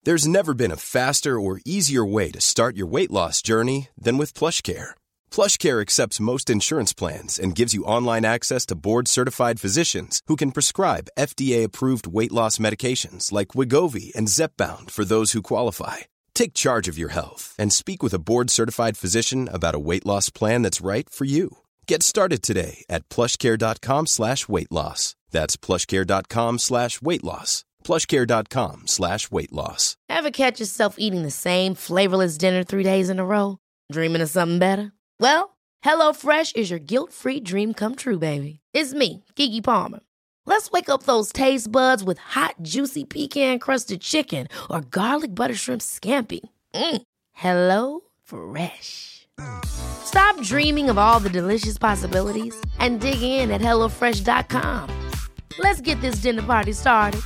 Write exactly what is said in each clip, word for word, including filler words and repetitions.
There's never been a faster or easier way to start your weight loss journey than with PlushCare. PlushCare accepts most insurance plans and gives you online access to board-certified physicians who can prescribe F D A-approved weight loss medications like Wegovy and Zepbound for those who qualify. Take charge of your health and speak with a board-certified physician about a weight loss plan that's right for you. Get started today at plushcare.com slash weight loss. That's plushcare.com slash weight loss. plushcare.com slash weight loss. Ever catch yourself eating the same flavorless dinner three days in a row? Dreaming of something better? Well, HelloFresh is your guilt-free dream come true, baby. It's me, Keke Palmer. Let's wake up those taste buds with hot, juicy pecan-crusted chicken or garlic butter shrimp scampi. Mm. Hello Fresh. Stop dreaming of all the delicious possibilities and dig in at hello fresh dot com. Let's get this dinner party started.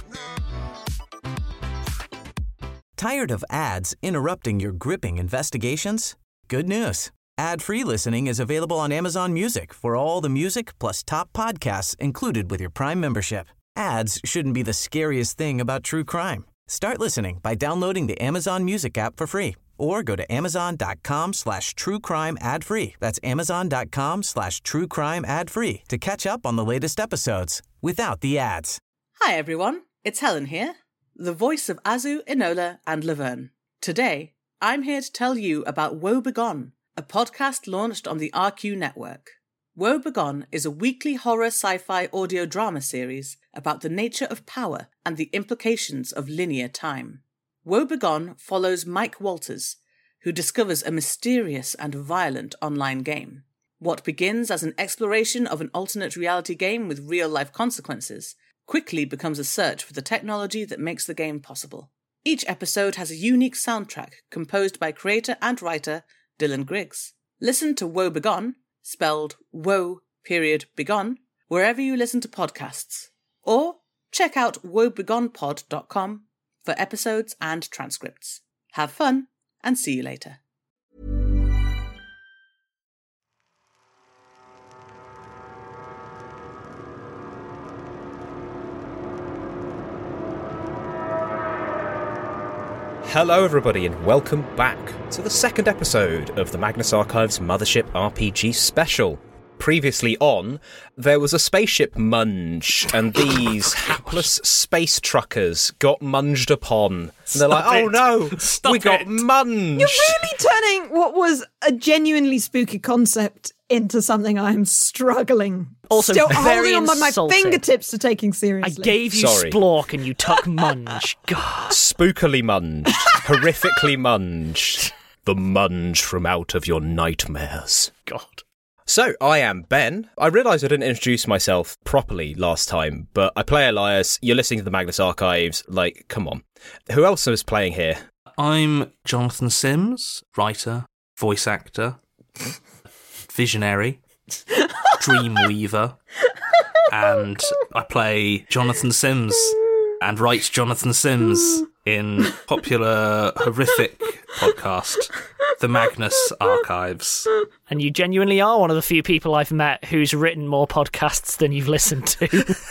Tired of ads interrupting your gripping investigations? Good news. Ad-free listening is available on Amazon Music for all the music plus top podcasts included with your Prime membership. Ads shouldn't be the scariest thing about true crime. Start listening by downloading the Amazon Music app for free or go to amazon.com slash true crime ad free. That's amazon.com slash true crime ad free to catch up on the latest episodes without the ads. Hi everyone, it's Helen here, the voice of Azu, Enola and Laverne. Today, I'm here to tell you about Woe Begone, a podcast launched on the R Q network. Woe Begone is a weekly horror sci-fi audio drama series about the nature of power and the implications of linear time. Woe Begone follows Mike Walters, who discovers a mysterious and violent online game. What begins as an exploration of an alternate reality game with real-life consequences quickly becomes a search for the technology that makes the game possible. Each episode has a unique soundtrack composed by creator and writer Dylan Griggs. Listen to Woe Begone, spelled Woe period Begone, wherever you listen to podcasts. Or check out woe begone pod dot com for episodes and transcripts. Have fun, and see you later. Hello everybody and welcome back to the second episode of the Magnus Archives Mothership R P G Special. Previously on, there was a spaceship munge, and these hapless space truckers got munged upon. And they're like, oh no, Stop we got it. munged. You're really turning what was a genuinely spooky concept into something I'm struggling. Also Still very holding on by my insulting. fingertips to taking I seriously. gave you Sorry. Splork and you took Munge. God. Spookily munged. Horrifically munged. The munge from out of your nightmares. God. So, I am Ben. I realise I didn't introduce myself properly last time, but I play Elias. You're listening to the Magnus Archives. Like, come on. Who else is playing here? I'm Jonathan Sims, writer, voice actor, visionary, dreamweaver, and I play Jonathan Sims and write Jonathan Sims in popular horrific podcast, The Magnus Archives. And you genuinely are one of the few people I've met who's written more podcasts than you've listened to.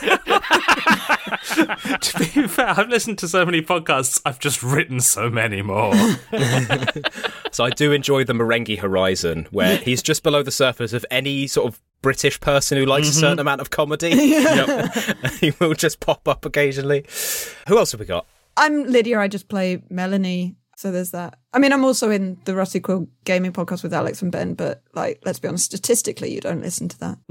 To be fair, I've listened to so many podcasts, I've just written so many more. So I do enjoy the Merengue Horizon, where he's just below the surface of any sort of British person who likes Mm-hmm. a certain amount of comedy. Yep. He will just pop up occasionally. Who else have we got? I'm Lydia, I just play Melanie. So there's that. I mean, I'm also in the Rusty Quill gaming podcast with Alex and Ben, but like, let's be honest, statistically, you don't listen to that.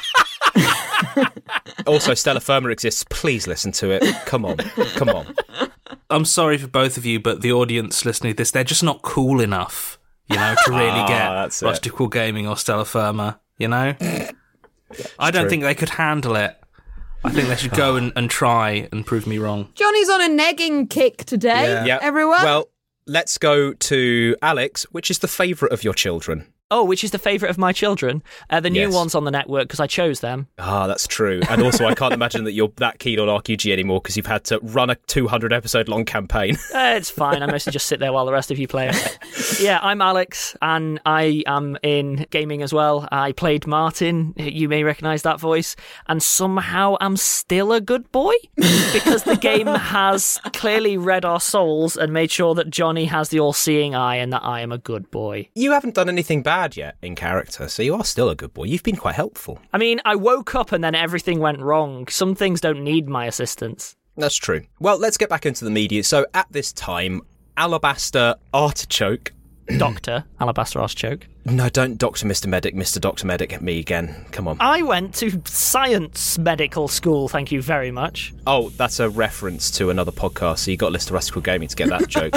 Also, Stella Firma exists. Please listen to it. Come on. Come on. I'm sorry for both of you, but the audience listening to this, they're just not cool enough, you know, to really Ah, get that's it. Rusty Quill Gaming or Stella Firma, you know? I don't true. think they could handle it. I think they should go and, and try and prove me wrong. Johnny's on a negging kick today, Yeah. everyone. Well, let's go to Alex. Which is the favourite of your children? Oh, which is the favourite of my children. Uh, the new Yes. one's on the network because I chose them. Ah, that's true. And also, I can't imagine that you're that keen on R Q G anymore because you've had to run a two hundred episode long campaign. Uh, it's fine. I mostly just sit there while the rest of you play it. Yeah, I'm Alex, and I am in gaming as well. I played Martin. You may recognise that voice. And somehow I'm still a good boy because the game has clearly read our souls and made sure that Johnny has the all-seeing eye and that I am a good boy. You haven't done anything bad yet in character, so you are still a good boy. You've been quite helpful. I mean, I woke up and then everything went wrong. Some things don't need my assistance. That's true. Well, let's get back into the media. So at this time, Alabaster Artichoke... Doctor Alabaster Artichoke. No, don't Doctor Mister Medic, Mister Doctor Medic at me again. Come on. I went to science medical school, thank you very much. Oh, that's a reference to another podcast, so you got to listen to Rustical Gaming to get that joke.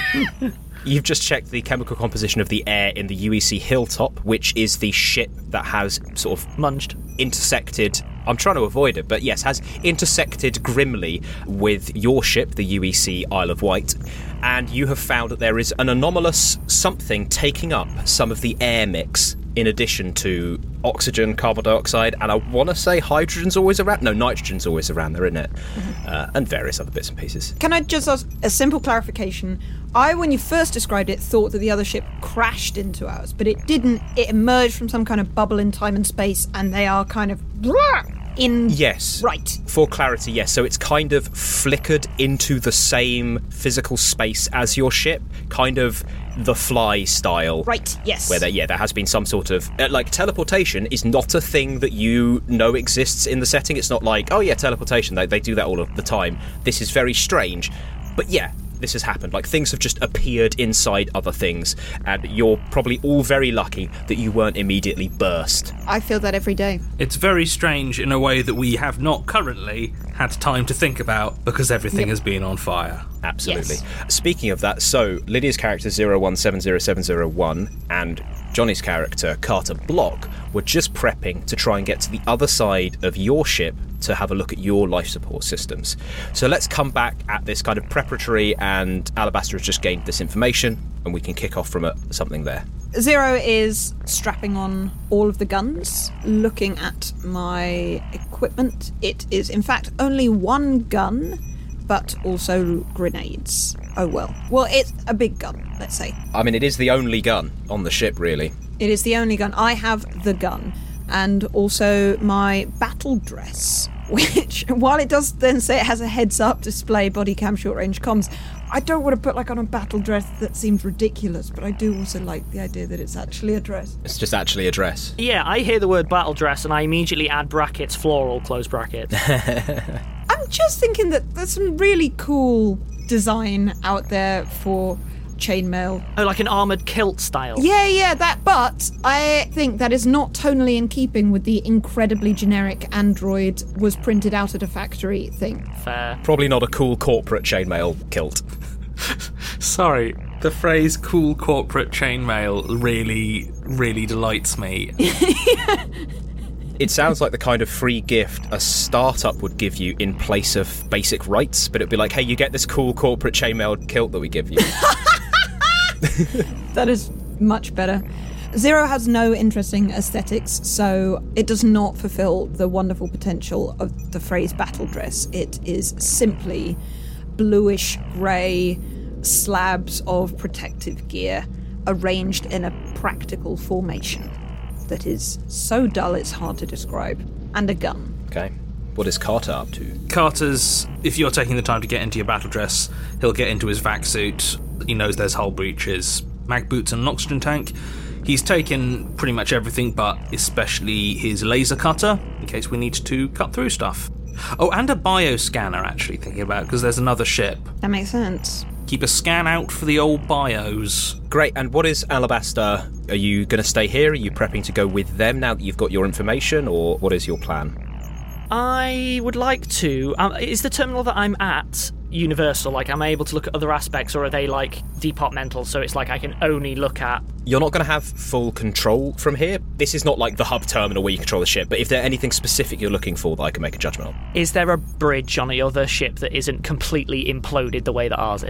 You've just checked the chemical composition of the air in the U E C Hilltop, which is the ship that has sort of Munged. intersected... I'm trying to avoid it, but yes, has intersected grimly with your ship, the U E C Isle of Wight, and you have found that there is an anomalous something taking up some of the air mix in addition to oxygen, carbon dioxide, and I want to say hydrogen's always around. No, nitrogen's always around there, isn't it? Mm-hmm. Uh, and various other bits and pieces. Can I just ask a simple clarification? I, when you first described it, thought that the other ship crashed into ours, but it didn't. It emerged from some kind of bubble in time and space, and they are kind of in... Yes. Right. For clarity, yes. So it's kind of flickered into the same physical space as your ship, kind of the Fly style. Right, yes. Where there, yeah, there has been some sort of... Uh, like, teleportation is not a thing that you know exists in the setting. It's not like, oh yeah, teleportation, they, they do that all of the time. This is very strange. But yeah, this has happened. Like, things have just appeared inside other things, and you're probably all very lucky that you weren't immediately burst. I feel that every day. It's very strange in a way that we have not currently had time to think about because everything Yep. has been on fire. Absolutely. Yes. Speaking of that, so Lydia's character zero one seven zero seven zero one and Johnny's character Carter Block were just prepping to try and get to the other side of your ship to have a look at your life support systems. So let's come back at this kind of preparatory, and Alabaster has just gained this information and we can kick off from a, something there. Zero is strapping on all of the guns, looking at my equipment. It is, in fact, only one gun, but also grenades. Oh, well. Well, it's a big gun, let's say. I mean, it is the only gun on the ship, really. It is the only gun. I have the gun. And also my battle dress, which, while it does then say it has a heads-up display, body cam, short-range comms, I don't want to put like on a battle dress that seems ridiculous, but I do also like the idea that it's actually a dress. It's just actually a dress. Yeah, I hear the word battle dress and I immediately add brackets, floral, close brackets. I'm just thinking that there's some really cool design out there for chainmail. Oh, like an armoured kilt style. Yeah, yeah, that, but I think that is not tonally in keeping with the incredibly generic Android was printed out at a factory thing. Fair. Probably not a cool corporate chainmail kilt. Sorry, the phrase cool corporate chainmail really, really delights me. It sounds like the kind of free gift a startup would give you in place of basic rights, but it'd be like, hey, you get this cool corporate chainmail kilt that we give you. That is much better. Zero has no interesting aesthetics, so it does not fulfill the wonderful potential of the phrase battle dress. It is simply bluish grey slabs of protective gear arranged in a practical formation that is so dull it's hard to describe, and a gun. Okay. What is Carter up to? Carter's, if you're taking the time to get into your battle dress, he'll get into his vac suit. He knows there's hull breaches, mag boots and an oxygen tank. He's taken pretty much everything, but especially his laser cutter, in case we need to cut through stuff. Oh, and a bioscanner, actually, thinking about, because there's another ship. That makes sense. Keep a scan out for the old bios. Great, and what is Alabaster? Are you going to stay here? Are you prepping to go with them now that you've got your information, or what is your plan? I would like to. Um, is the terminal that I'm at universal? Like, am I able to look at other aspects, or are they, like, departmental, so it's like I can only look at... You're not going to have full control from here. This is not like the hub terminal where you control the ship, but if there's anything specific you're looking for that I can make a judgment on. Is there a bridge on the other ship that isn't completely imploded the way that ours is?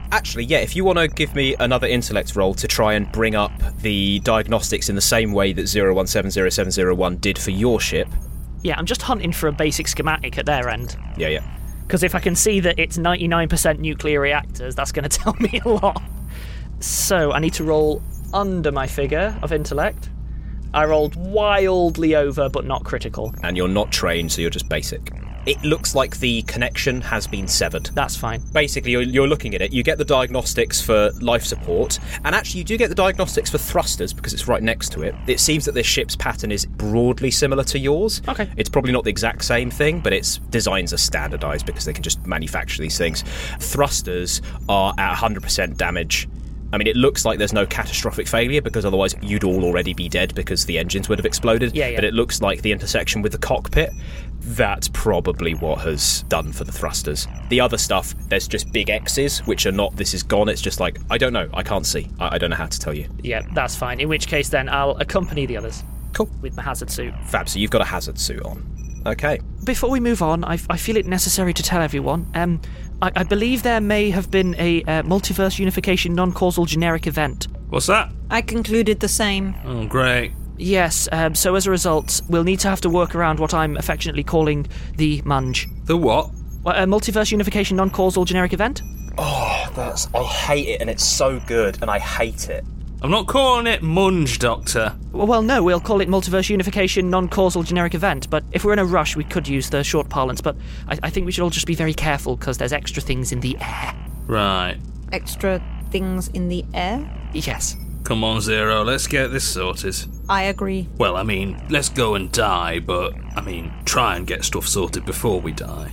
Actually, yeah, if you want to give me another intellect roll to try and bring up the diagnostics in the same way that zero one seven zero seven zero one did for your ship. Yeah, I'm just hunting for a basic schematic at their end. Yeah, yeah. Because if I can see that it's ninety-nine percent nuclear reactors, that's going to tell me a lot. So I need to roll under my figure of intellect. I rolled wildly over, but not critical. And you're not trained, so you're just basic. It looks like the connection has been severed. That's fine. Basically, you're, you're looking at it. You get the diagnostics for life support, and actually you do get the diagnostics for thrusters because it's right next to it. It seems that this ship's pattern is broadly similar to yours. Okay. It's probably not the exact same thing, but its designs are standardised because they can just manufacture these things. Thrusters are at one hundred percent damage. I mean, it looks like there's no catastrophic failure because otherwise you'd all already be dead because the engines would have exploded. Yeah, yeah. But it looks like the intersection with the cockpit, that's probably what has done for the thrusters. The other stuff, there's just big X's, which are not, this is gone. It's just like, I don't know. I can't see. I, I don't know how to tell you. Yeah, that's fine. In which case, then, I'll accompany the others. Cool. With my hazard suit. Fab, so you've got a hazard suit on. Okay. Before we move on, I, I feel it necessary to tell everyone, um, I, I believe there may have been a uh, multiverse unification non-causal generic event. What's that? I concluded the same. Oh, great. Yes, um, so as a result, we'll need to have to work around what I'm affectionately calling the munge. The what? Well, a multiverse unification non-causal generic event? Oh, that's... I hate it, and it's so good, and I hate it. I'm not calling it munge, Doctor. Well, no, we'll call it multiverse unification non-causal generic event, but if we're in a rush, we could use the short parlance, but I, I think we should all just be very careful, because there's extra things in the air. Right. Extra things in the air? Yes. Come on, Zero, let's get this sorted. I agree. Well, I mean, let's go and die, but, I mean, try and get stuff sorted before we die.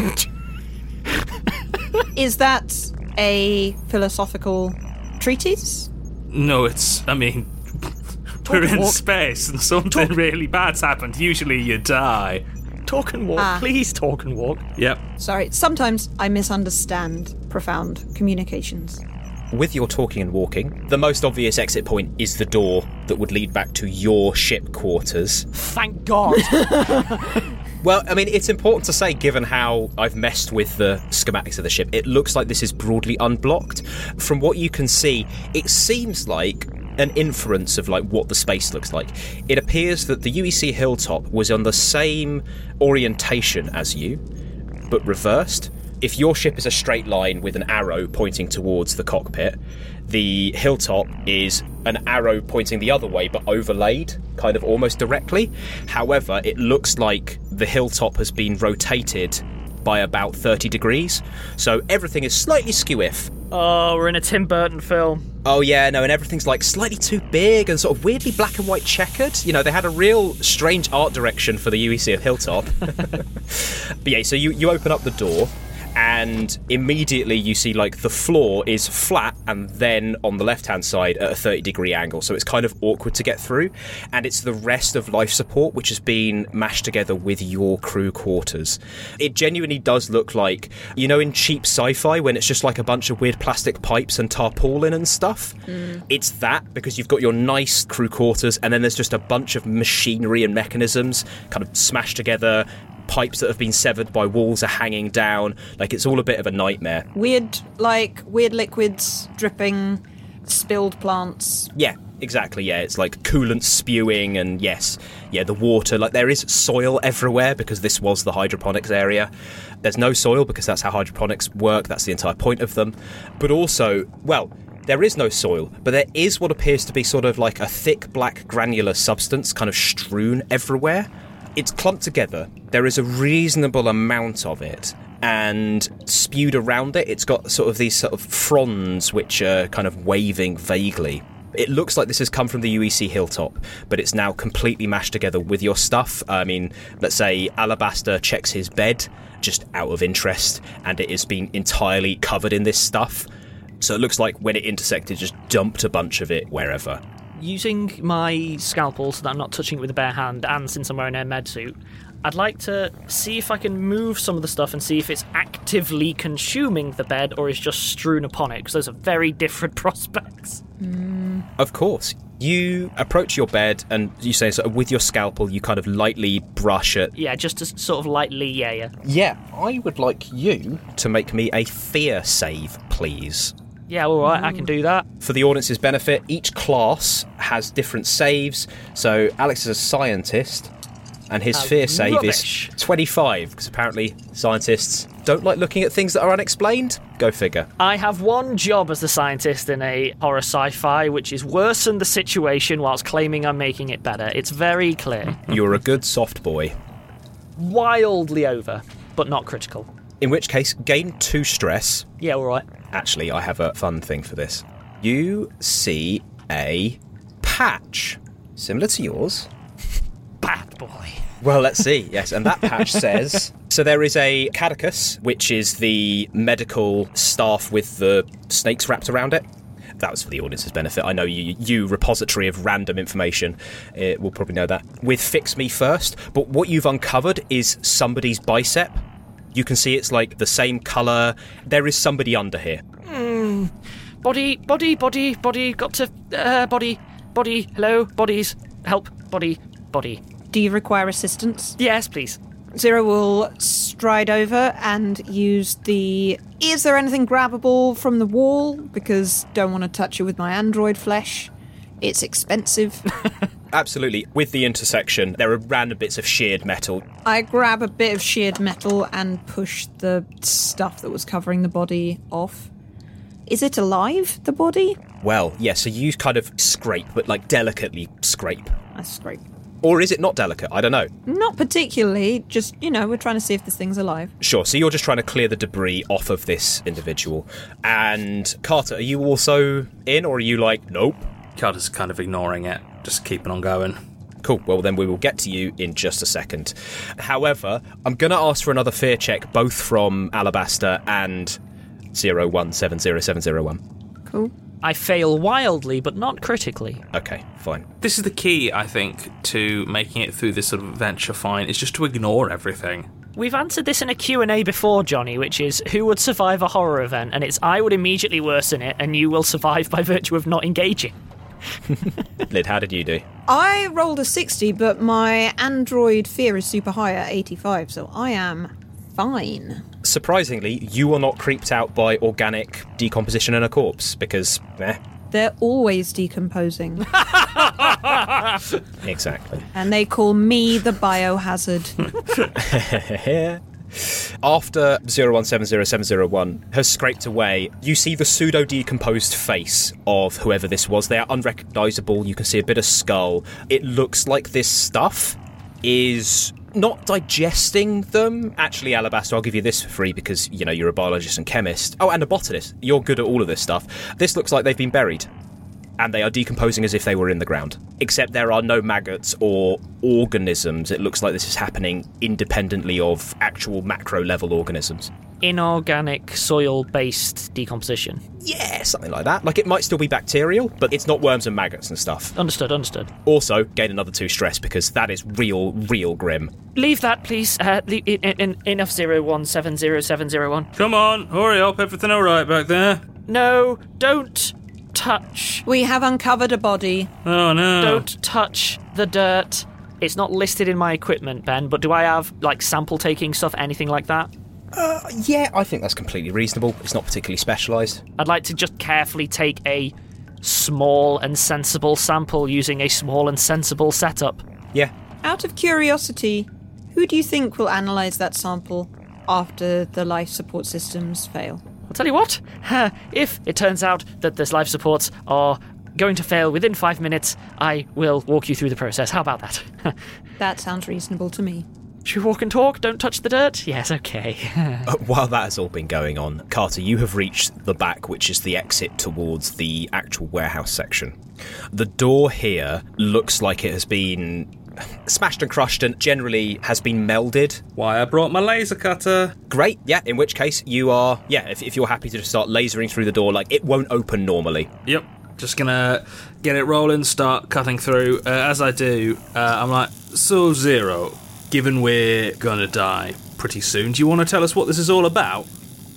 Is that a philosophical treatise? No, it's, I mean, we're in walk. space and something Talk. really bad's happened. Usually you die. Talk and walk. Ah. Please talk and walk. Yep. Sorry, sometimes I misunderstand profound communications. With your talking and walking, the most obvious exit point is the door that would lead back to your ship quarters. Thank God. Well, I mean, it's important to say, given how I've messed with the schematics of the ship, it looks like this is broadly unblocked. From what you can see, it seems like an inference of like what the space looks like. It appears that the U E C Hilltop was on the same orientation as you, but reversed. If your ship is a straight line with an arrow pointing towards the cockpit, the Hilltop is an arrow pointing the other way but overlaid, kind of almost directly. However, it looks like the Hilltop has been rotated by about thirty degrees, so everything is slightly skew-if. Oh, we're in a Tim Burton film. Oh yeah, no, and everything's like slightly too big and sort of weirdly black and white checkered. You know, they had a real strange art direction for the U E C of Hilltop. But yeah, so you, you open up the door, and immediately you see like the floor is flat and then on the left hand side at a thirty degree angle, so it's kind of awkward to get through, and it's the rest of life support which has been mashed together with your crew quarters. It genuinely does look like, you know, in cheap sci-fi when it's just like a bunch of weird plastic pipes and tarpaulin and stuff. Mm. It's that, because you've got your nice crew quarters and then there's just a bunch of machinery and mechanisms kind of smashed together. Pipes that have been severed by walls are hanging down. Like, it's all a bit of a nightmare. Weird, like, weird liquids dripping, spilled plants. Yeah, exactly, yeah. It's like coolant spewing and, yes, yeah, the water. Like, there is soil everywhere because this was the hydroponics area. There's no soil because that's how hydroponics work. That's the entire point of them. But also, well, there is no soil, but there is what appears to be sort of like a thick black granular substance kind of strewn everywhere. It's clumped together. There is a reasonable amount of it, and spewed around it, it's got sort of these sort of fronds which are kind of waving vaguely. It looks like this has come from the U E C Hilltop, but it's now completely mashed together with your stuff. I mean, let's say Alabaster checks his bed, just out of interest, and it has been entirely covered in this stuff. So it looks like when it intersected, just dumped a bunch of it wherever. Using my scalpel so that I'm not touching it with a bare hand, and since I'm wearing a med suit, I'd like to see if I can move some of the stuff and see if it's actively consuming the bed or is just strewn upon it, because those are very different prospects. Mm. Of course. You approach your bed and you say, sort of, with your scalpel, you kind of lightly brush it. Yeah, just to sort of lightly, yeah, yeah. Yeah, I would like you to make me a fear save, please. Yeah, all right, I can do that. For the audience's benefit, each class has different saves. So Alex is a scientist, and his Uh, fear save rubbish. is twenty-five, because apparently scientists don't like looking at things that are unexplained. Go figure. I have one job as the scientist in a horror sci-fi, which is worsen the situation whilst claiming I'm making it better. It's very clear. You're a good soft boy. Wildly over, but not critical. In which case, gain two stress. Yeah, all right. Actually, I have a fun thing for this. You see a patch, similar to yours. Bad boy. Well, let's see. Yes, and that patch says... So there is a catechus, which is the medical staff with the snakes wrapped around it. That was for the audience's benefit. I know you, you repository of random information, uh, will probably know that. With Fix Me First, but what you've uncovered is somebody's bicep. You can see it's like the same colour. There is somebody under here. Mm. Body, body, body, body, got to... Uh, body, body, hello, bodies, help, body, body. Do you require assistance? Yes, please. Zero will stride over and use the... Is there anything grabbable from the wall? Because don't want to touch it with my android flesh. It's expensive. Absolutely. With the intersection, there are random bits of sheared metal. I grab a bit of sheared metal and push the stuff that was covering the body off. Is it alive, the body? Well, yeah, so you kind of scrape, but like delicately scrape. I scrape. Or is it not delicate? I don't know. Not particularly, just, you know, we're trying to see if this thing's alive. Sure, so you're just trying to clear the debris off of this individual. And Carter, are you also in, or are you like, nope? Carter's kind of ignoring it, just keeping on going. Cool, well then we will get to you in just a second. However, I'm going to ask for another fear check, both from Alabaster and zero one seven zero seven zero one. Cool. I fail wildly, but not critically. Okay, fine. This is the key, I think, to making it through this sort of adventure fine, is just to ignore everything. We've answered this in a Q and A before, Johnny, which is who would survive a horror event, and it's I would immediately worsen it, and you will survive by virtue of not engaging. Lid, how did you do? I rolled a sixty, but my android fear is super high at eighty-five, so I am fine. Surprisingly, you are not creeped out by organic decomposition in a corpse, because, eh. They're always decomposing. Exactly. And they call me the biohazard. After zero one seven zero seven zero one has scraped away, you see the pseudo-decomposed face of whoever this was. They are unrecognisable. You can see a bit of skull. It looks like this stuff is not digesting them. Actually, Alabaster, I'll give you this for free because, you know, you're a biologist and chemist. Oh, and a botanist. You're good at all of this stuff. This looks like they've been buried. And they are decomposing as if they were in the ground. Except there are no maggots or organisms. It looks like this is happening independently of actual macro-level organisms. Inorganic, soil-based decomposition. Yeah, something like that. Like, it might still be bacterial, but it's not worms and maggots and stuff. Understood, understood. Also, gain another two stress, because that is real, real grim. Leave that, please. Uh, leave, in, in, enough zero one seven zero seven zero one. Come on, hurry up, everything all right back there? No, don't touch. We have uncovered a body. Oh, no. Don't touch the dirt. It's not listed in my equipment, Ben, but do I have, like, sample-taking stuff, anything like that? Uh, yeah, I think that's completely reasonable. It's not particularly specialised. I'd like to just carefully take a small and sensible sample using a small and sensible setup. Yeah. Out of curiosity, who do you think will analyse that sample after the life support systems fail? I'll tell you what, if it turns out that this life supports are going to fail within five minutes, I will walk you through the process. How about that? That sounds reasonable to me. Should we walk and talk? Don't touch the dirt? Yes, okay. uh, while that has all been going on, Carter, you have reached the back, which is the exit towards the actual warehouse section. The door here looks like it has been smashed and crushed and generally has been melded. Why, I brought my laser cutter. Great, yeah, in which case you are, yeah, if, if you're happy to just start lasering through the door, like, it won't open normally. Yep. Just gonna get it rolling, start cutting through. Uh, as I do, uh, I'm like, so Zero, given we're gonna die pretty soon, do you want to tell us what this is all about?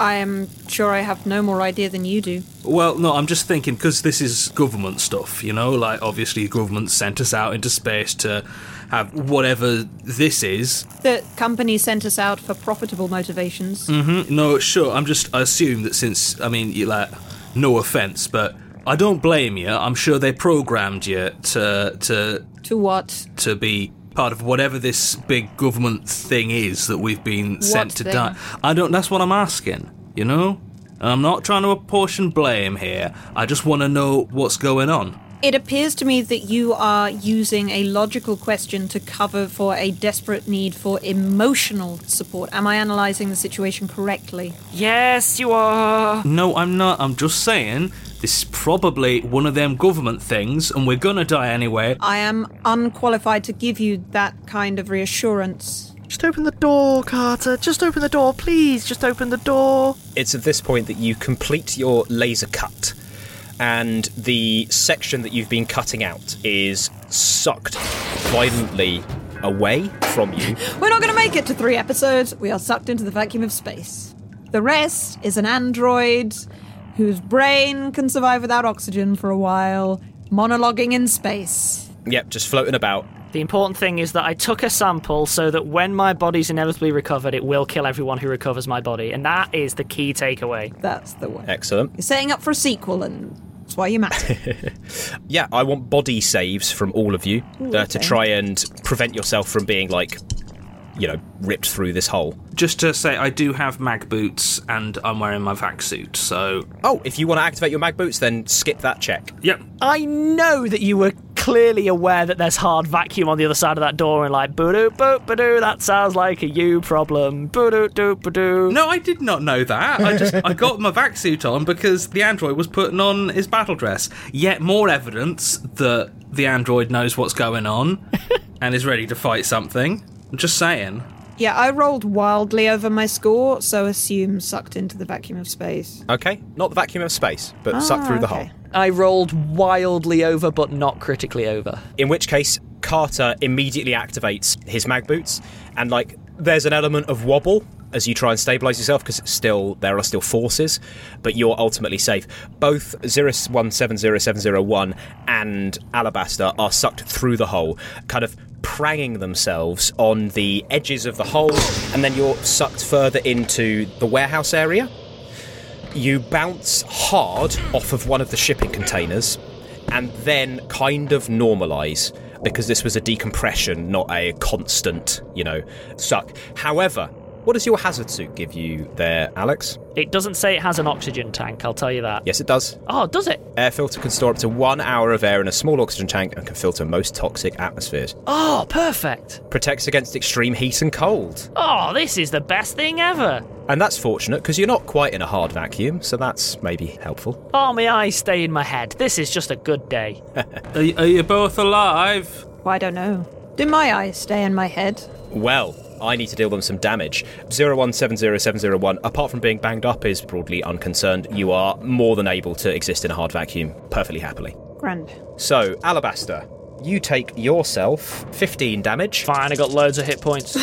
I am sure I have no more idea than you do. Well, no, I'm just thinking, because this is government stuff, you know? Like, obviously, government sent us out into space to have whatever this is. The company sent us out for profitable motivations. Mm-hmm. No, sure, I'm just, I assume that since, I mean, you like, no offence, but I don't blame you. I'm sure they programmed you to... To, to what? To be part of whatever this big government thing is that we've been What sent to thing? die. I don't, that's what I'm asking, you know? And I'm not trying to apportion blame here. I just want to know what's going on. It appears to me that you are using a logical question to cover for a desperate need for emotional support. Am I analysing the situation correctly? Yes, you are. No, I'm not. I'm just saying this is probably one of them government things and we're gonna die anyway. I am unqualified to give you that kind of reassurance. Just open the door, Carter. Just open the door, please. Just open the door. It's at this point that you complete your laser cut, and the section that you've been cutting out is sucked violently away from you. We're not going to make it to three episodes. We are sucked into the vacuum of space. The rest is an android whose brain can survive without oxygen for a while, monologuing in space. Yep, just floating about. The important thing is that I took a sample so that when my body's inevitably recovered, it will kill everyone who recovers my body. And that is the key takeaway. That's the one. Excellent. You're setting up for a sequel, and that's why you matter. Yeah, I want body saves from all of you Ooh, uh, to okay. try and prevent yourself from being, like, you know, ripped through this hole. Just to say, I do have mag boots and I'm wearing my vac suit, so... Oh, if you want to activate your mag boots, then skip that check. Yep. I know that you were clearly aware that there's hard vacuum on the other side of that door and like, boo-doo, boo-ba-doo, that sounds like a you problem. Boo-doo-doo-ba-doo. No, I did not know that. I just I got my vac suit on because the android was putting on his battle dress. Yet more evidence that the android knows what's going on and is ready to fight something. I'm just saying. Yeah, I rolled wildly over my score, so assume sucked into the vacuum of space. Okay, not the vacuum of space, but sucked through the okay. hole. I rolled wildly over, but not critically over. In which case, Carter immediately activates his mag boots, and, like, there's an element of wobble as you try and stabilise yourself, because it's still there are still forces, but you're ultimately safe. Both zero one seven zero seven zero one and Alabaster are sucked through the hole, kind of pranging themselves on the edges of the hole, and then you're sucked further into the warehouse area. You bounce hard off of one of the shipping containers and then kind of normalise, because this was a decompression, not a constant, you know, suck. However, what does your hazard suit give you there, Alex? It doesn't say it has an oxygen tank, I'll tell you that. Yes, it does. Oh, does it? Air filter can store up to one hour of air in a small oxygen tank and can filter most toxic atmospheres. Oh, perfect. Protects against extreme heat and cold. Oh, this is the best thing ever. And that's fortunate, because you're not quite in a hard vacuum, so that's maybe helpful. Oh, my eyes stay in my head. This is just a good day. Are, y- are you both alive? Well, I don't know. Do my eyes stay in my head? Well, I need to deal them some damage. zero one seven zero seven zero one, apart from being banged up, is broadly unconcerned. You are more than able to exist in a hard vacuum perfectly happily. Grand. So, Alabaster, you take yourself fifteen damage. Fine, I got loads of hit points.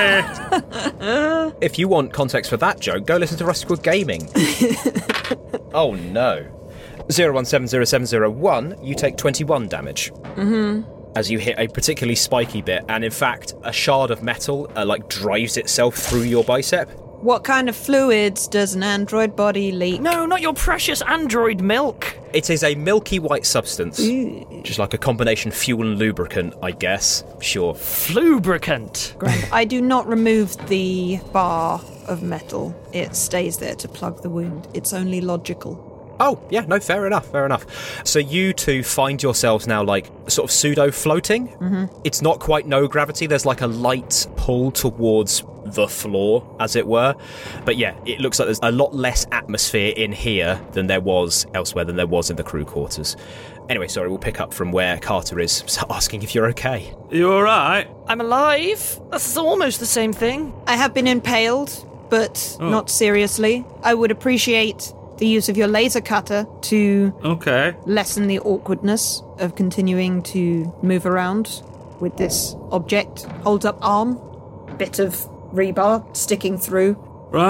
If you want context for that joke, go listen to Rusty Squid Gaming. Oh no. zero one seven zero seven zero one, you take twenty-one damage. Mm-hmm. As you hit a particularly spiky bit, and in fact, a shard of metal uh, like drives itself through your bicep. What kind of fluids does an android body leak? No, not your precious android milk. It is a milky white substance, just like a combination fuel and lubricant, I guess. Sure. Flubricant. Grand. I do not remove the bar of metal. It stays there to plug the wound. It's only logical. Oh, yeah, no, fair enough, fair enough. So you two find yourselves now, like, sort of pseudo-floating. Mm-hmm. It's not quite no gravity. There's, like, a light pull towards the floor, as it were. But, yeah, it looks like there's a lot less atmosphere in here than there was elsewhere, than there was in the crew quarters. Anyway, sorry, we'll pick up from where Carter is, asking if you're okay. You alright? I'm alive. That's almost the same thing. I have been impaled, but oh. not seriously. I would appreciate the use of your laser cutter to okay. lessen the awkwardness of continuing to move around with this object. Holds up arm, bit of rebar sticking through. Right.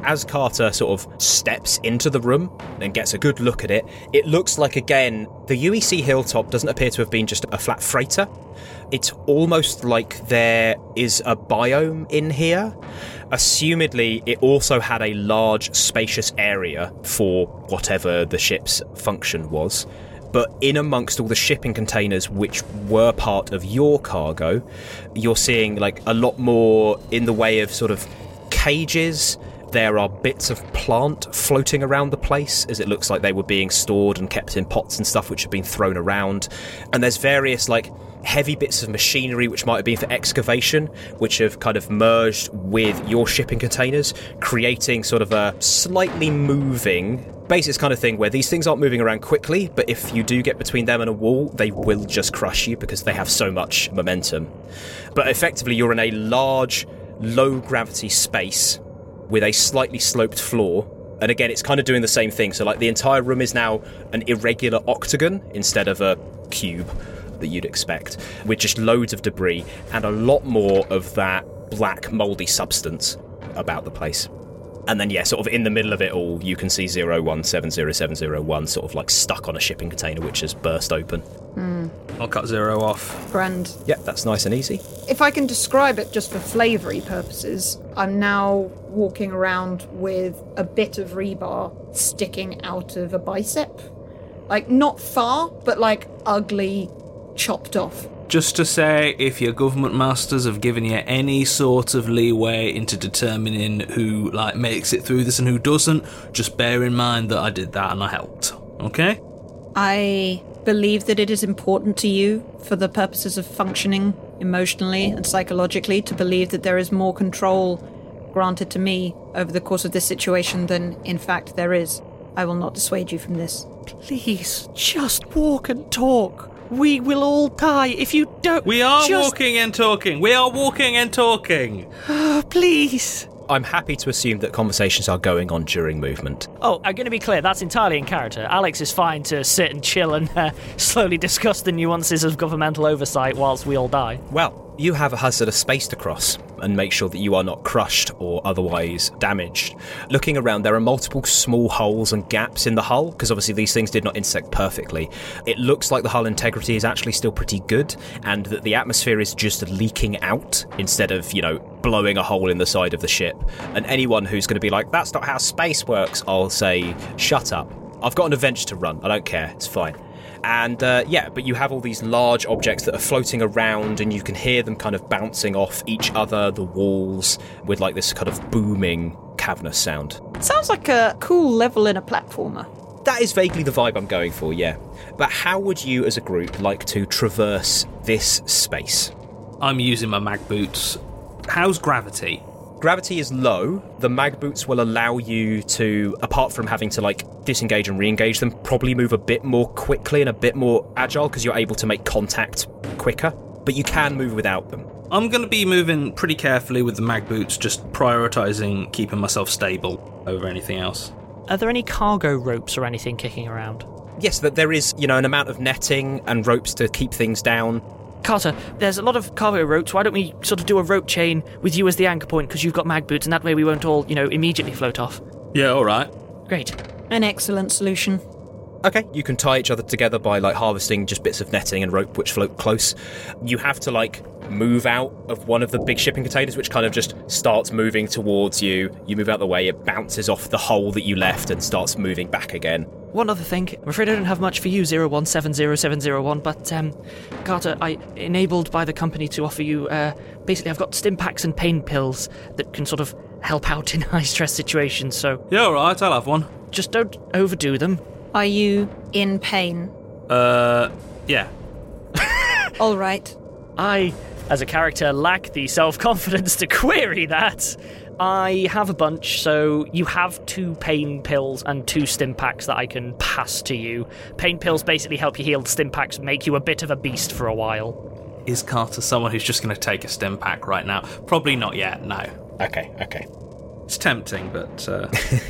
as Carter sort of steps into the room and gets a good look at it, it looks like, again, the U E C hilltop doesn't appear to have been just a flat freighter. It's almost like there is a biome in here. Assumedly, it also had a large, spacious area for whatever the ship's function was. But in amongst all the shipping containers which were part of your cargo, you're seeing like a lot more in the way of sort of cages. There are bits of plant floating around the place, as it looks like they were being stored and kept in pots and stuff which have been thrown around. And there's various like heavy bits of machinery which might have been for excavation, which have kind of merged with your shipping containers, creating sort of a slightly moving basics kind of thing where these things aren't moving around quickly, but if you do get between them and a wall, they will just crush you because they have so much momentum. But effectively, you're in a large, low-gravity space with a slightly sloped floor. And again, it's kind of doing the same thing. So like the entire room is now an irregular octagon instead of a cube that you'd expect, with just loads of debris and a lot more of that black mouldy substance about the place. And then, yeah, sort of in the middle of it all, you can see zero one seven zero seven zero one sort of like stuck on a shipping container which has burst open. Mm. I'll cut Zero off. Grand. Yeah, that's nice and easy. If I can describe it just for flavoury purposes, I'm now walking around with a bit of rebar sticking out of a bicep. Like, not far, but like ugly, chopped off. Just to say, if your government masters have given you any sort of leeway into determining who like makes it through this and who doesn't, just bear in mind that I did that and I helped. Okay? I believe that it is important to you, for the purposes of functioning emotionally and psychologically, to believe that there is more control granted to me over the course of this situation than, in fact, there is. I will not dissuade you from this. Please, just walk and talk. We will all die if you don't... We are just... walking and talking. We are walking and talking. Oh, please. I'm happy to assume that conversations are going on during movement. Oh, I'm going to be clear, that's entirely in character. Alex is fine to sit and chill and uh, slowly discuss the nuances of governmental oversight whilst we all die. Well, you have a hazardous space to cross and make sure that you are not crushed or otherwise damaged. Looking around, there are multiple small holes and gaps in the hull, because obviously these things did not intersect perfectly. It looks like the hull integrity is actually still pretty good, and that the atmosphere is just leaking out instead of, you know, blowing a hole in the side of the ship. And anyone who's going to be like, that's not how space works, I'll say, shut up. I've got an adventure to run. I don't care. It's fine. And, uh, yeah, but you have all these large objects that are floating around, and you can hear them kind of bouncing off each other, the walls, with, like, this kind of booming, cavernous sound. Sounds like a cool level in a platformer. That is vaguely the vibe I'm going for, yeah. But how would you, as a group, like to traverse this space? I'm using my mag boots. How's gravity? Gravity is low. The mag boots will allow you to, apart from having to like disengage and re-engage them, probably move a bit more quickly and a bit more agile because you're able to make contact quicker. But you can move without them. I'm going to be moving pretty carefully with the mag boots, just prioritising keeping myself stable over anything else. Are there any cargo ropes or anything kicking around? Yes, that there is, you know, an amount of netting and ropes to keep things down. Carter, there's a lot of cargo ropes. Why don't we sort of do a rope chain with you as the anchor point, because you've got mag boots, and that way we won't all, you know, immediately float off. Yeah, all right. Great. An excellent solution. Okay, you can tie each other together by, like, harvesting just bits of netting and rope which float close. You have to, like, move out of one of the big shipping containers, which kind of just starts moving towards you. You move out the way, it bounces off the hole that you left and starts moving back again. One other thing, I'm afraid I don't have much for you, zero one seven zero seven zero one, but, um, Carter, I enabled by the company to offer you, uh, basically I've got stim packs and pain pills that can sort of help out in high-stress situations, so... Yeah, all right, I'll have one. Just don't overdo them. Are you in pain? Uh, yeah. All right. I, as a character, lack the self-confidence to query that. I have a bunch, so you have two pain pills and two stim packs that I can pass to you. Pain pills basically help you heal, stim packs make you a bit of a beast for a while. Is Carter someone who's just going to take a stim pack right now? Probably not yet, no. Okay, okay. It's tempting, but... Uh...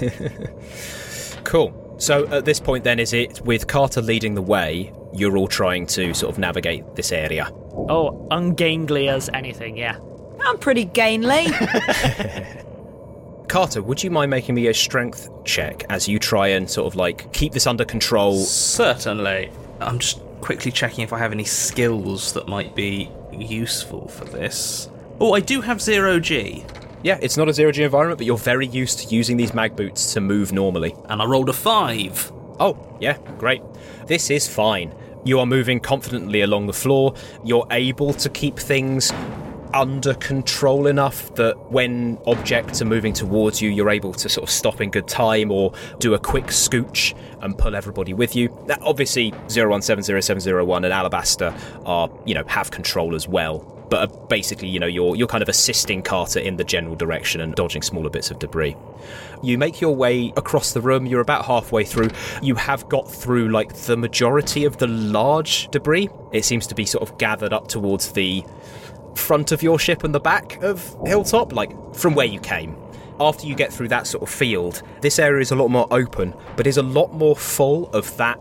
Cool. So at this point then, is it with Carter leading the way, you're all trying to sort of navigate this area? Oh, ungainly as anything, yeah. I'm pretty gainly. Carter, would you mind making me a strength check as you try and sort of like keep this under control? Certainly. I'm just quickly checking if I have any skills that might be useful for this. Oh, I do have zero G. Yeah, it's not a zero-G environment, but you're very used to using these mag boots to move normally. And I rolled a five. Oh, yeah, great. This is fine. You are moving confidently along the floor. You're able to keep things under control enough that when objects are moving towards you, you're able to sort of stop in good time or do a quick scooch and pull everybody with you. Now, obviously, zero one seven zero seven zero one and Alabaster are, you know, have control as well. But are basically, you know, you're you're kind of assisting Carter in the general direction and dodging smaller bits of debris. You make your way across the room. You're about halfway through. You have got through, like, the majority of the large debris. It seems to be sort of gathered up towards the front of your ship and the back of Hilltop, like, from where you came. After you get through that sort of field, this area is a lot more open, but is a lot more full of that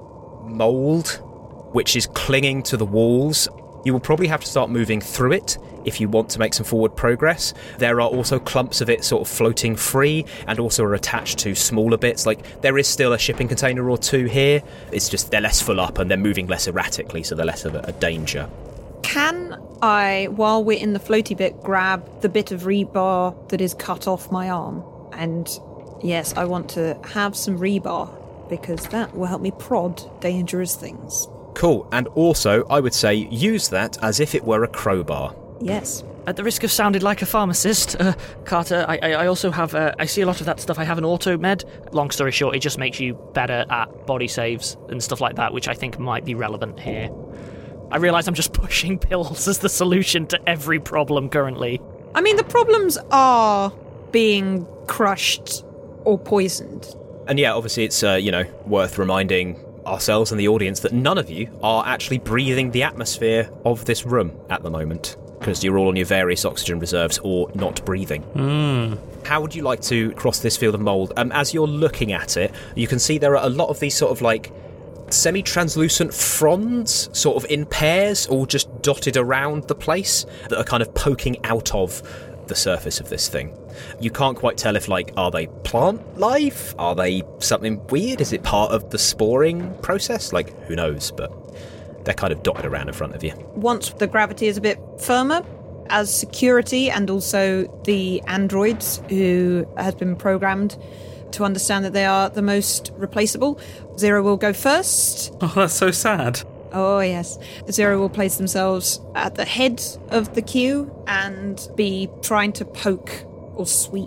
mould, which is clinging to the walls. You will probably have to start moving through it if you want to make some forward progress. There are also clumps of it sort of floating free and also are attached to smaller bits. Like, there is still a shipping container or two here. It's just they're less full up and they're moving less erratically, so they're less of a, a danger. Can I, while we're in the floaty bit, grab the bit of rebar that is cut off my arm? And yes, I want to have some rebar because that will help me prod dangerous things. Cool, and also, I would say, use that as if it were a crowbar. Yes. At the risk of sounding like a pharmacist, uh, Carter, I, I also have, uh, I see a lot of that stuff. I have an auto med. Long story short, it just makes you better at body saves and stuff like that, which I think might be relevant here. I realise I'm just pushing pills as the solution to every problem currently. I mean, the problems are being crushed or poisoned. And yeah, obviously it's, uh, you know, worth reminding ourselves and the audience that none of you are actually breathing the atmosphere of this room at the moment, because you're all on your various oxygen reserves or not breathing. Mm. How would you like to cross this field of mould? Um, as you're looking at it, you can see there are a lot of these sort of like semi-translucent fronds, sort of in pairs, all just dotted around the place, that are kind of poking out of the surface of this thing. You can't quite tell if, like, are they plant life? Are they something weird? Is it part of the sporing process? Like, who knows? But they're kind of dotted around in front of you. Once the gravity is a bit firmer, as security and also the androids who has been programmed to understand that they are the most replaceable, Zero will go first. Oh, that's so sad. Oh, yes. Zero will place themselves at the head of the queue and be trying to poke or sweep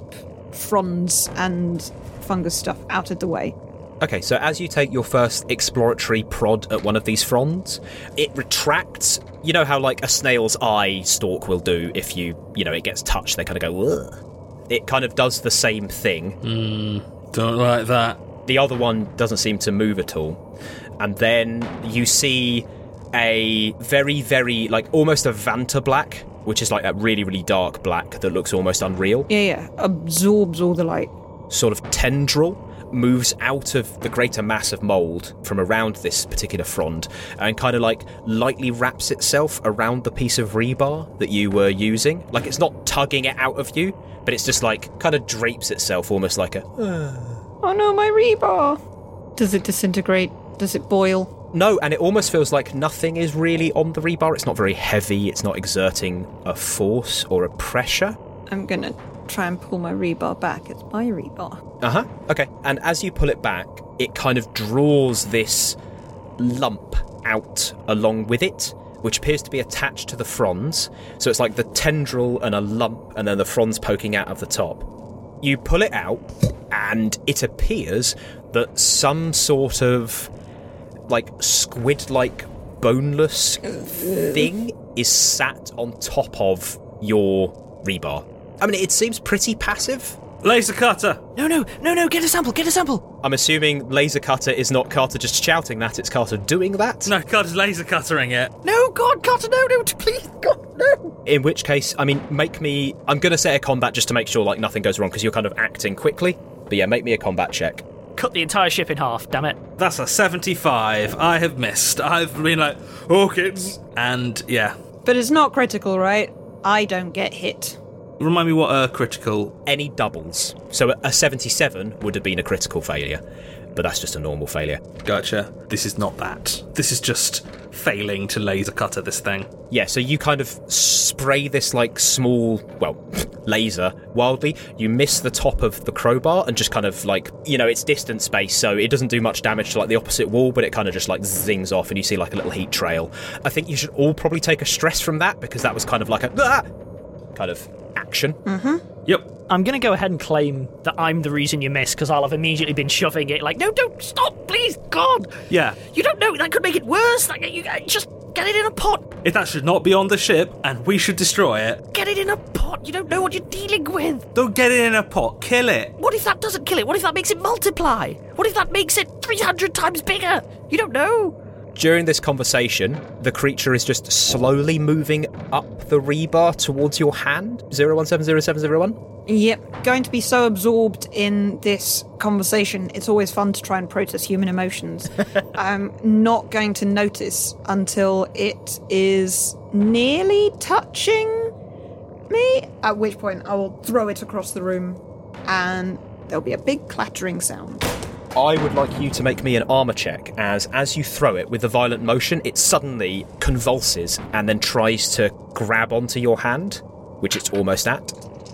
fronds and fungus stuff out of the way. Okay, so as you take your first exploratory prod at one of these fronds, it retracts. You know how, like, a snail's eye stalk will do if you, you know, it gets touched, they kind of go, ugh. It kind of does the same thing. Mm, don't like that. The other one doesn't seem to move at all. And then you see a very, very, like, almost a Vanta black, which is like a really, really dark black that looks almost unreal. Yeah, yeah. Absorbs all the light. Sort of tendril moves out of the greater mass of mould from around this particular frond and kind of like lightly wraps itself around the piece of rebar that you were using. Like, it's not tugging it out of you, but it's just like kind of drapes itself almost like a... Oh no, my rebar! Does it disintegrate? Does it boil? No, and it almost feels like nothing is really on the rebar. It's not very heavy. It's not exerting a force or a pressure. I'm gonna try and pull my rebar back. It's my rebar. Uh-huh. Okay. And as you pull it back, it kind of draws this lump out along with it, which appears to be attached to the fronds. So it's like the tendril and a lump, and then the fronds poking out of the top. You pull it out, and it appears that some sort of, like, squid-like boneless thing is sat on top of your rebar. I mean, it seems pretty passive. Laser cutter! No, no, no, no, get a sample, get a sample! I'm assuming laser cutter is not Carter just shouting that, it's Carter doing that? No, Carter's laser cuttering it. No, God, Carter, no, no, please, God, no! In which case, I mean, make me... I'm going to set a combat just to make sure, like, nothing goes wrong, because you're kind of acting quickly. But yeah, make me a combat check. Cut the entire ship in half, damn it. That's a seventy-five. I have missed. I've been like, oh, kids. And, yeah. But it's not critical, right? I don't get hit. Remind me what a critical... Any doubles. So a seventy-seven would have been a critical failure, but that's just a normal failure. Gotcha. This is not that. This is just failing to laser cutter this thing. Yeah, so you kind of spray this, like, small, well, laser wildly. You miss the top of the crowbar and just kind of, like, you know, it's distance space, so it doesn't do much damage to, like, the opposite wall, but it kind of just, like, zings off and you see, like, a little heat trail. I think you should all probably take a stress from that, because that was kind of like a ah! kind of action. Mm-hmm. Yep. I'm going to go ahead and claim that I'm the reason you missed, because I'll have immediately been shoving it like, no, don't, stop, please, God. Yeah. You don't know, that could make it worse. Like, you just get it in a pot. If that should not be on the ship, and we should destroy it. Get it in a pot. You don't know what you're dealing with. Don't get it in a pot. Kill it. What if that doesn't kill it? What if that makes it multiply? What if that makes it three hundred times bigger? You don't know. During this conversation, the creature is just slowly moving up the rebar towards your hand. zero one seven zero seven zero one? Yep. Going to be so absorbed in this conversation, it's always fun to try and process human emotions. I'm not going to notice until it is nearly touching me, at which point I will throw it across the room and there'll be a big clattering sound. I would like you to make me an armour check, as as you throw it with the violent motion, it suddenly convulses and then tries to grab onto your hand, which it's almost at.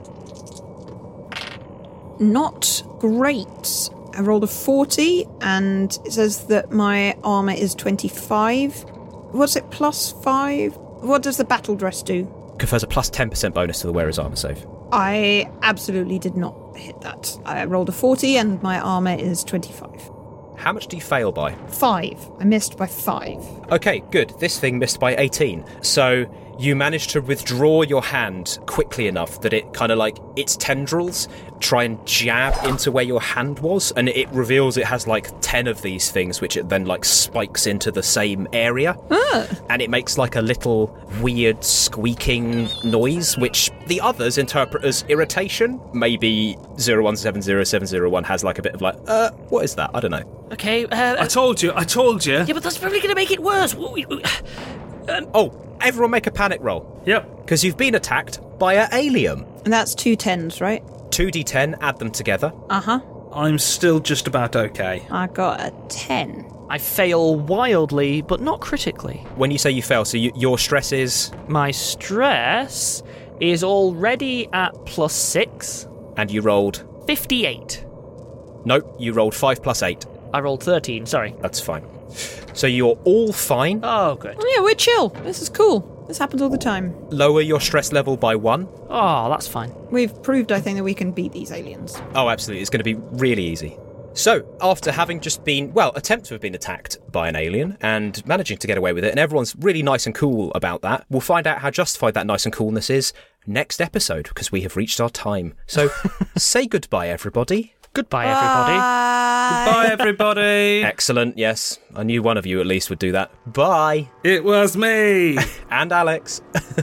Not great. I rolled a forty, and it says that my armour is twenty-five. What's it, plus five? What does the battle dress do? Confers a plus ten percent bonus to the wearer's armour save. I absolutely did not hit that. I rolled a forty and my armour is twenty-five. How much do you fail by? Five. I missed by five. Okay, good. This thing missed by eighteen. So you managed to withdraw your hand quickly enough that it kind of like, its tendrils try and jab into where your hand was, and it reveals it has like ten of these things, which it then like spikes into the same area. Ah. And it makes like a little weird squeaking noise, which the others interpret as irritation. Maybe zero one seven zero seven zero one has like a bit of like, uh, what is that? I don't know. Okay, uh, I told you, I told you. Yeah, but that's probably going to make it worse. Um, oh, everyone make a panic roll. Yep. Because you've been attacked by an alien. And that's two tens, right? two d ten, add them together. Uh-huh. I'm still just about okay. I got a ten. I fail wildly, but not critically. When you say you fail, so you, your stress is... My stress is already at plus six. And you rolled... fifty-eight. Nope, you rolled five plus eight. I rolled thirteen, sorry. That's fine. So you're all fine. Oh, good. Oh, yeah, we're chill. This is cool. This happens all the time. Lower your stress level by one. Oh, that's fine. We've proved, I think, that we can beat these aliens. Oh, absolutely. It's going to be really easy. So, after having just been, well, attempt to have been attacked by an alien and managing to get away with it, and everyone's really nice and cool about that, we'll find out how justified that nice and coolness is next episode, because we have reached our time. So, say goodbye, everybody. Goodbye, everybody. Goodbye, everybody. Excellent, yes. I knew one of you at least would do that. Bye. It was me. And Alex.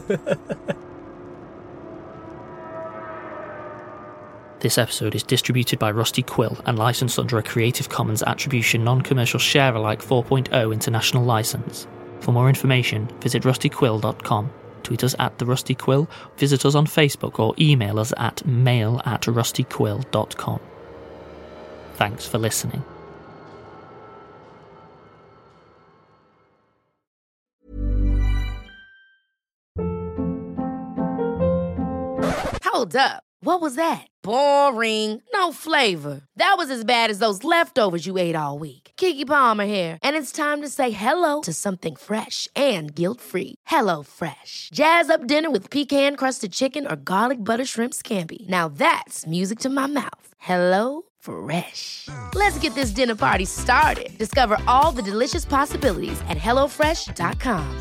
This episode is distributed by Rusty Quill and licensed under a Creative Commons Attribution Non-Commercial Share-alike four point oh international license. For more information, visit rusty quill dot com, tweet us at the Rusty Quill, visit us on Facebook, or email us at mail at rusty quill dot com. Thanks for listening. Hold up. What was that? Boring. No flavor. That was as bad as those leftovers you ate all week. Keke Palmer here, and it's time to say hello to something fresh and guilt-free. Hello Fresh. Jazz up dinner with pecan-crusted chicken or garlic butter shrimp scampi. Now that's music to my mouth. Hello Fresh. Let's get this dinner party started. Discover all the delicious possibilities at hello fresh dot com.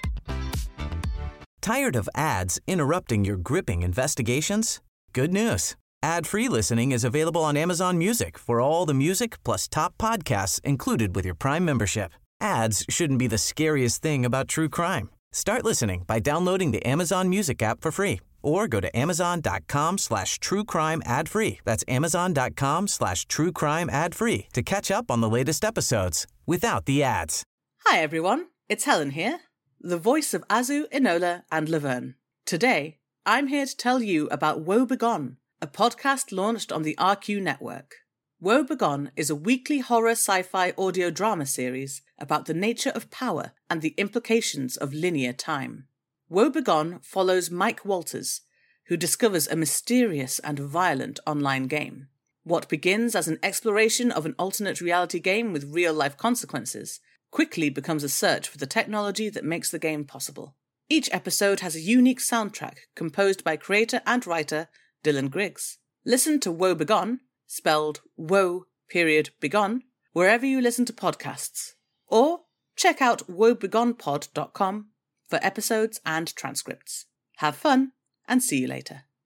Tired of ads interrupting your gripping investigations? Good news. Ad-free listening is available on Amazon Music for all the music plus top podcasts included with your Prime membership. Ads shouldn't be the scariest thing about true crime. Start listening by downloading the Amazon Music app for free or go to amazon.com slash true crime ad free. That's amazon.com slash true crime ad free to catch up on the latest episodes without the ads. Hi everyone, it's Helen here, the voice of Azu, Enola and Laverne. Today, I'm here to tell you about Woe Begone, a podcast launched on the R Q network. Woe Begone is a weekly horror sci-fi audio drama series about the nature of power and the implications of linear time. Woe Begone follows Mike Walters, who discovers a mysterious and violent online game. What begins as an exploration of an alternate reality game with real-life consequences quickly becomes a search for the technology that makes the game possible. Each episode has a unique soundtrack composed by creator and writer Dylan Griggs. Listen to Woe Begone, spelled Woe period Begone, wherever you listen to podcasts. Or check out woe begone pod dot com for episodes and transcripts. Have fun, and see you later.